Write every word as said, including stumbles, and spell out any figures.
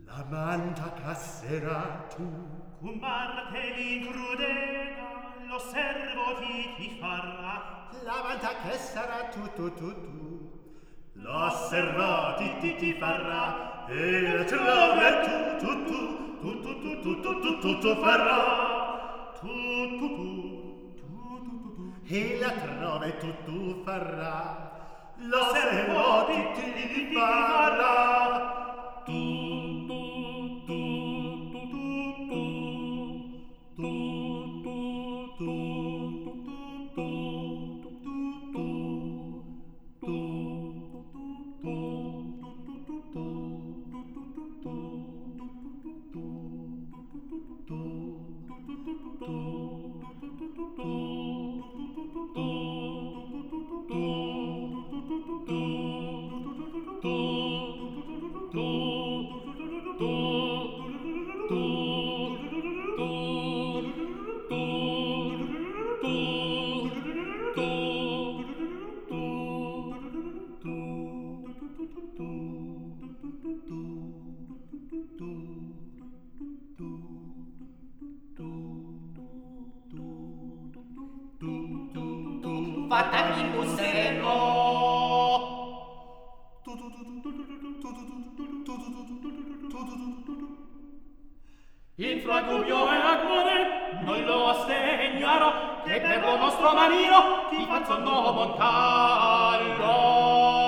La manta casserà tu, cum martelli crudega, l'osservo ti ti farà. la manta che sarà tu tu tu tu, l'osservo ti ti ti farà, e la trove tu tu tu, tu tu tu tu tu tu tu tu farà, Tu tu tu, tu tu tu tu. e la trove tu tu farà, l'osservo ti ti ti farà, tu tu tu tu tu tu tu tu tu tu tu Fatemi un sereno. In fragubio e agone noi lo stegnaro, che per lo nostro marino ti faccio no montallo.